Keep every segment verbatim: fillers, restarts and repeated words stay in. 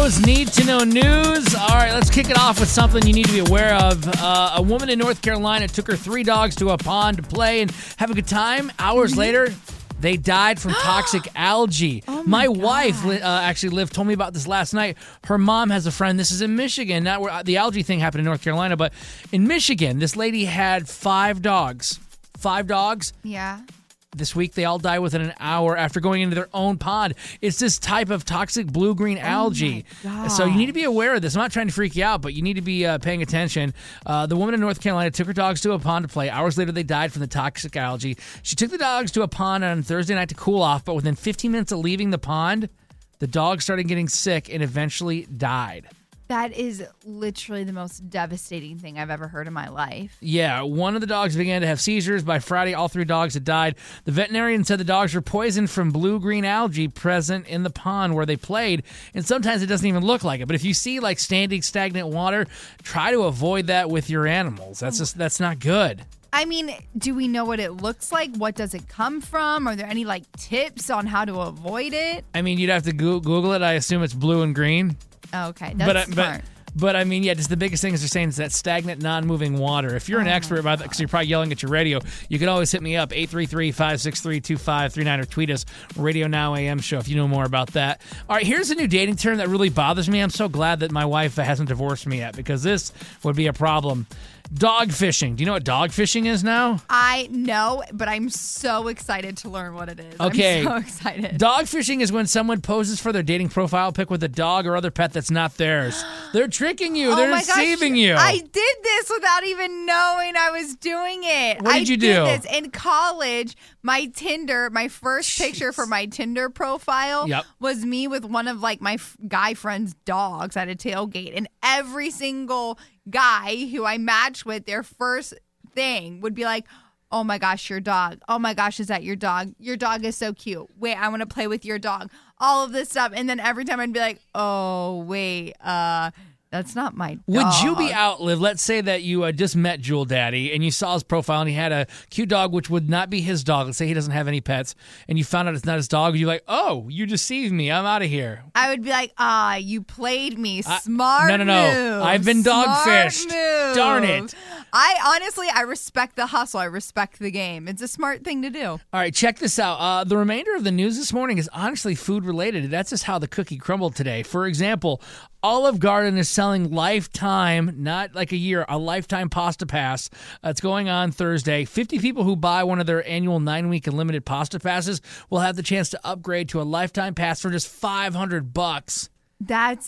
Joe's Need to Know News. All right, let's kick it off with something you need to be aware of. Uh, a woman in North Carolina took her three dogs to a pond to play and have a good time. Hours later, they died from toxic algae. Oh my my wife uh, actually lived, told me about this last night. Her mom has a friend. This is in Michigan. Not where the algae thing happened in North Carolina, but in Michigan, this lady had five dogs. Five dogs. Yeah. This week, they all die within an hour after going into their own pond. It's this type of toxic blue-green algae. Oh my So you need to be aware of this. I'm not trying to freak you out, but you need to be uh, paying attention. Uh, the woman in North Carolina took her dogs to a pond to play. Hours later, they died from the toxic algae. She took the dogs to a pond on Thursday night to cool off, but within fifteen minutes of leaving the pond, the dogs started getting sick and eventually died. That is literally the most devastating thing I've ever heard in my life. Yeah, one of the dogs began to have seizures. By Friday, all three dogs had died. The veterinarian said the dogs were poisoned from blue-green algae present in the pond where they played, and sometimes it doesn't even look like it. But if you see like standing stagnant water, try to avoid that with your animals. That's just that's not good. I mean, do we know what it looks like? What does it come from? Are there any like tips on how to avoid it? I mean, you'd have to go- Google it. I assume it's blue and green. Oh, okay, that's but, uh, smart. But, but I mean, yeah, just the biggest thing is they're saying is that stagnant, non-moving water. If you're an Oh, expert my about that, because you're probably yelling at your radio, you can always hit me up, eight three three, five six three, two five three nine, or tweet us, Radio Now A M Show, if you know more about that. All right, here's a new dating term that really bothers me. I'm so glad that my wife hasn't divorced me yet, because this would be a problem. Dog fishing. Do you know what dog fishing is now? I know, but I'm so excited to learn what it is. Okay. I'm so excited. Dog fishing is when someone poses for their dating profile pic with a dog or other pet that's not theirs. They're tricking you. Oh They're my gosh, deceiving you. I did this without even knowing I was doing it. What did I you did do? this in college. My Tinder, my first picture for my Tinder profile Yep. was me with one of like my f- guy friend's dogs at a tailgate, and every single guy who I matched with, their first thing would be like, "Oh my gosh, your dog. Oh my gosh, is that your dog? Your dog is so cute. Wait, I want to play with your dog." All of this stuff. And then every time I'd be like, "Oh, wait, uh, that's not my dog." Would you be outlived? Let's say that you uh, just met Jewel Daddy and you saw his profile and he had a cute dog which would not be his dog. Let's say he doesn't have any pets and you found out it's not his dog. You're like, "Oh, you deceived me. I'm out of here." I would be like, "Ah, you played me. I- Smart no, no, no. move. I've been Smart dogfished. move." Darn it. I honestly, I respect the hustle. I respect the game. It's a smart thing to do. All right, check this out. Uh, the remainder of the news this morning is honestly food related. That's just how the cookie crumbled today. For example, Olive Garden is selling lifetime, not like a year, a lifetime pasta pass. Uh, it's going on Thursday. fifty people who buy one of their annual nine-week unlimited pasta passes will have the chance to upgrade to a lifetime pass for just five hundred bucks. That's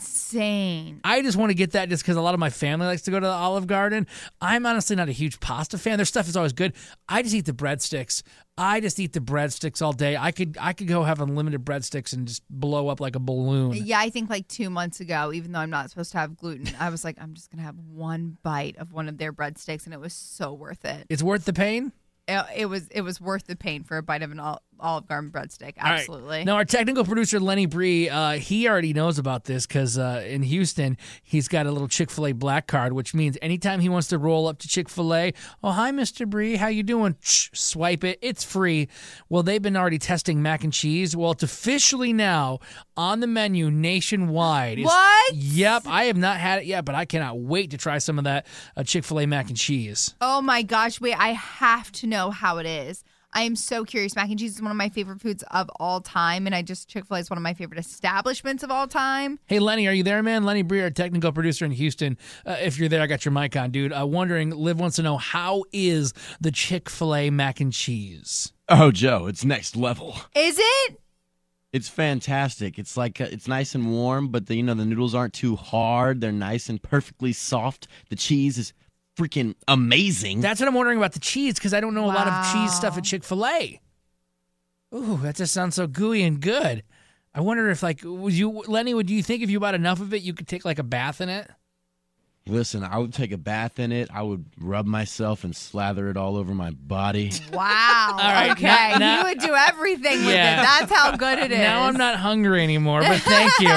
insane. I just want to get that just because a lot of my family likes to go to the Olive Garden. I'm honestly not a huge pasta fan. Their stuff is always good. I just eat the breadsticks. I just eat the breadsticks all day. I could I could go have unlimited breadsticks and just blow up like a balloon. Yeah, I think like two months ago, even though I'm not supposed to have gluten, I was like, I'm just going to have one bite of one of their breadsticks, and it was so worth it. It's worth the pain? It, it was it was worth the pain for a bite of an Ol- Olive Garden breadstick. Absolutely. All right. Now, our technical producer, Lenny Bree, uh, he already knows about this because uh, in Houston, he's got a little Chick-fil-A black card, which means anytime he wants to roll up to Chick-fil-A, "Oh, hi, Mister Bree, how you doing?" Shh, swipe it. It's free. Well, they've been already testing mac and cheese. Well, it's officially now on the menu nationwide. It's- What? Yep. I have not had it yet, but I cannot wait to try some of that uh, Chick-fil-A mac and cheese. Oh my gosh, wait, I have to know how it is. I am so curious. Mac and cheese is one of my favorite foods of all time, and I just Chick-fil-A is one of my favorite establishments of all time. Hey, Lenny, are you there, man? Lenny Bree, our technical producer in Houston. Uh, if you're there, I got your mic on, dude. Uh, wondering, Liv wants to know, how is the Chick-fil-A mac and cheese? Oh, Joe, it's next level. Is it? It's fantastic. It's like uh, it's nice and warm, but the, you know the noodles aren't too hard. They're nice and perfectly soft. The cheese is freaking amazing. That's what I'm wondering about the cheese, because I don't know a lot of cheese stuff Wow. at Chick-fil-A. Ooh, that just sounds so gooey and good. I wonder if, like, would you, Lenny, would you think if you bought enough of it, you could take, like, a bath in it? Listen, I would take a bath in it. I would rub myself and slather it all over my body. Wow. All right, Okay. now- now- you would do everything with Yeah. it. That's how good it is. Now I'm not hungry anymore, but thank you. Uh,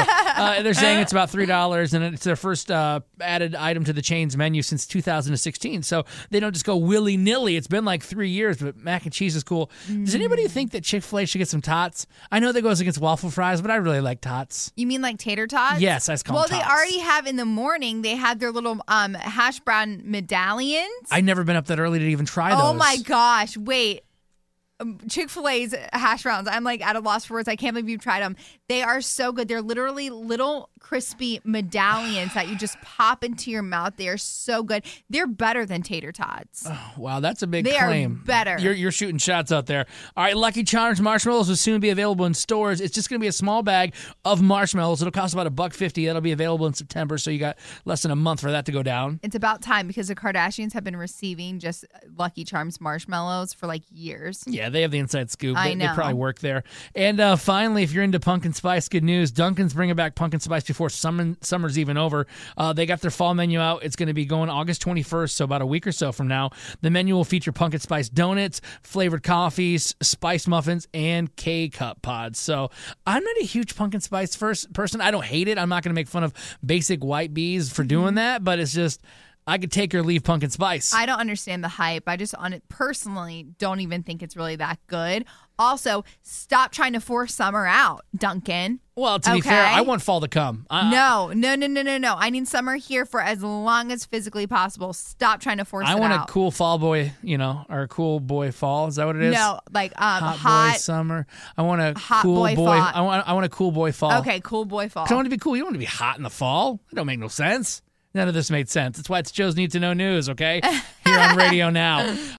Uh, they're saying it's about three dollars, and it's their first uh, added item to the chain's menu since two thousand sixteen. So they don't just go willy-nilly. It's been like three years, but mac and cheese is cool. Mm. Does anybody think that Chick-fil-A should get some tots? I know that goes against waffle fries, but I really like tots. You mean like tater tots? Yes, I just call well, them tots. Well, they already have in the morning, they have their little um, hash brown medallions. I've never been up that early to even try those. Oh, my gosh. Wait. Chick-fil-A's hash browns. I'm like at a loss for words. I can't believe you've tried them. They are so good. They're literally little crispy medallions that you just pop into your mouth. They are so good. They're better than tater tots. Oh, wow, that's a big they claim. They are better. You're, you're shooting shots out there. All right, Lucky Charms marshmallows will soon be available in stores. It's just going to be a small bag of marshmallows. It'll cost about a buck fifty. That'll be available in September, so you got less than a month for that to go down. It's about time because the Kardashians have been receiving just Lucky Charms marshmallows for like years. Yeah, they have the inside scoop. I They, know. they probably work there. And uh, finally, if you're into pumpkin spice, good news. Dunkin's bringing back pumpkin spice before summer, summer's even over. Uh, they got their fall menu out. It's going to be going August twenty-first, so about a week or so from now. The menu will feature pumpkin spice donuts, flavored coffees, spice muffins, and K-Cup pods. So I'm not a huge pumpkin spice first person. I don't hate it. I'm not going to make fun of basic white bees for doing that, but it's just... I could take or leave pumpkin spice. I don't understand the hype. I just on it personally don't even think it's really that good. Also, stop trying to force summer out, Duncan. Well, to be Okay? fair, I want fall to come. I, No, no, no, no, no, no. I need summer here for as long as physically possible. Stop trying to force I it want out. a cool fall boy, you know, or a cool boy fall. Is that what it is? No, like um, hot, hot. boy summer. I want a hot cool boy boy. fall. I want. I want a cool boy fall. Okay, cool boy fall. 'Cause I want to be cool. You don't want to be hot in the fall. That don't make no sense. None of this made sense. That's why it's Joe's Need to Know News. Okay, here on Radio Now.